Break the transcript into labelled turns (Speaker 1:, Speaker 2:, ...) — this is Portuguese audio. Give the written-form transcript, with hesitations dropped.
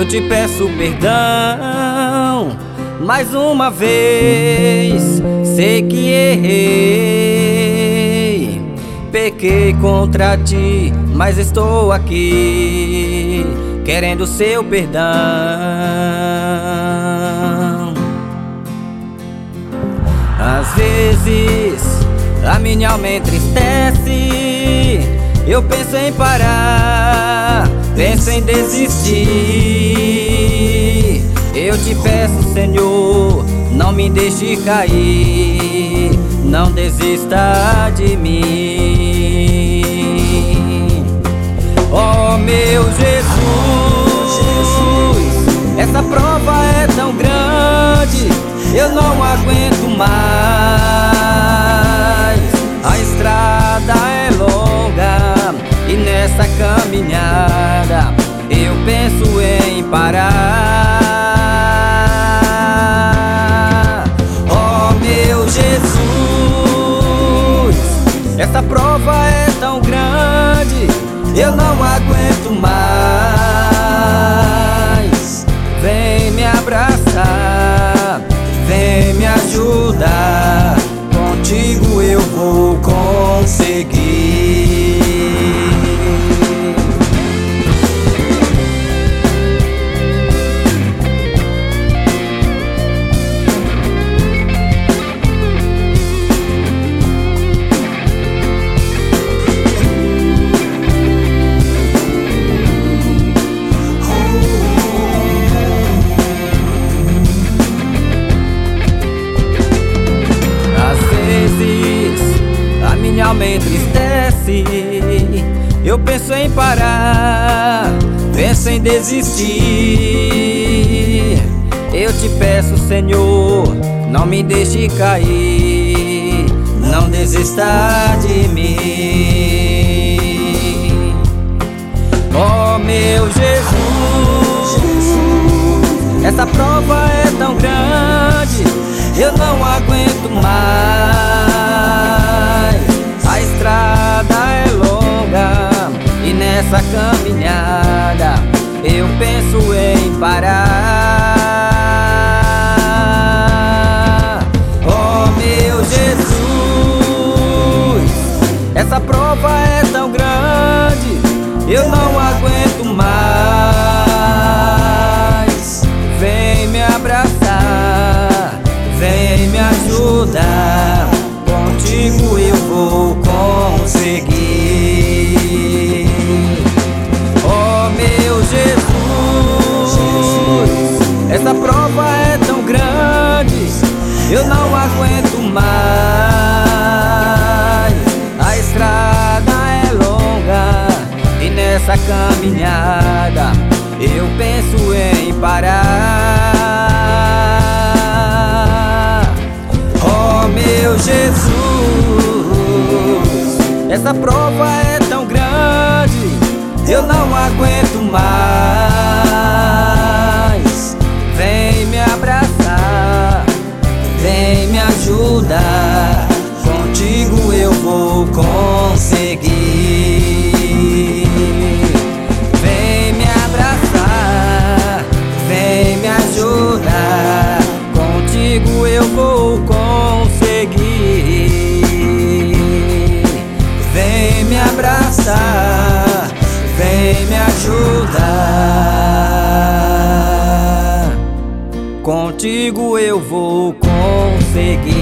Speaker 1: Eu te peço perdão mais uma vez. Sei que errei, pequei contra ti, mas estou aqui querendo seu perdão. Às vezes a minha alma entristece, eu penso em parar, penso em desistir. Eu te peço, Senhor, não me deixe cair, não desista de mim. Oh meu Jesus, essa prova é tão grande, eu não aguento mais. A estrada é longa e nessa caminhada eu penso em parar. Oh meu Jesus, essa prova é tão grande, eu não aguento mais. Vem me abraçar, vem me ajudar, contigo eu vou conseguir. Minha alma entristece, eu penso em parar, penso em desistir. Eu te peço, Senhor, não me deixe cair, não desista de mim. Oh meu Jesus, essa prova é tão grande, eu não aguento mais. A estrada é longa e nessa caminhada eu penso em parar. Oh meu Jesus, essa prova é tão grande, eu não aguento mais. Vem me abraçar, vem me ajudar, contigo eu vou conseguir. Oh meu Jesus, essa prova é tão grande, eu não aguento mais. A estrada é longa e nessa caminhada eu penso em parar. Oh meu Jesus, essa prova é tão grande, eu não aguento mais. Vem me abraçar, vem me ajudar, contigo eu vou conseguir. Vem me abraçar, vem me ajudar, contigo eu vou conseguir. Vem me abraçar, vem me ajudar, contigo eu vou conseguir.